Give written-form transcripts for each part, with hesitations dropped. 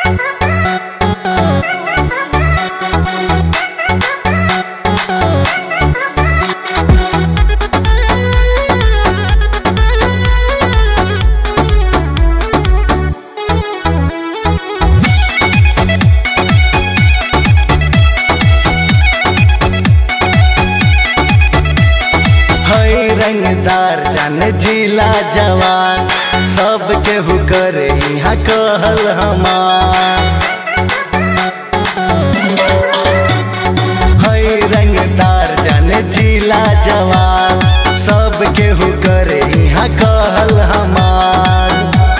रंगदार जान जिला जवान सब केहू करे यहाँ कहल हमार। है रंगदार जान जिला जवान सब केहू करे यहाँ कहल हमार।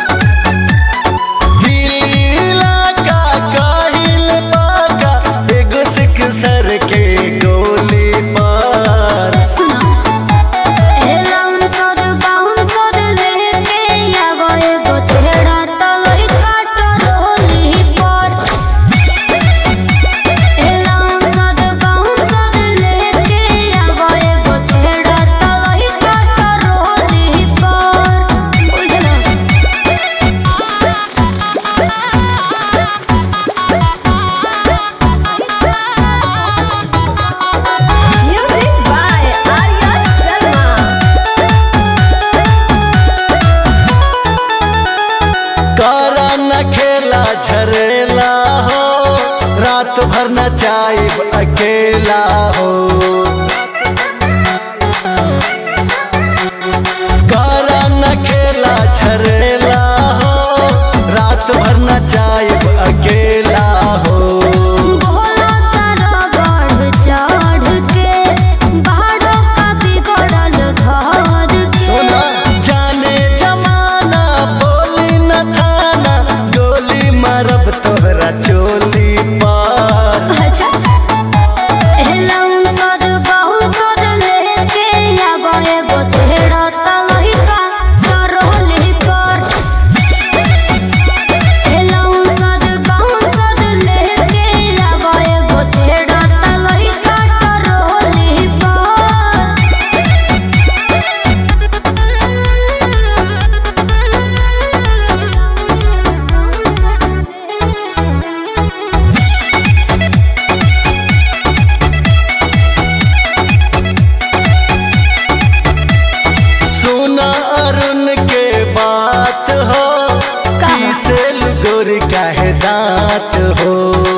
हिला का काहिल पाका एगो सिक्सर के गोली पर खेला झरेला हो रात भर नचाइब अकेला हो। करा न खेला झरेला हो रात भर नचाइब अकेला हो। मरब तोहरा चोली पर काहे दांत हो।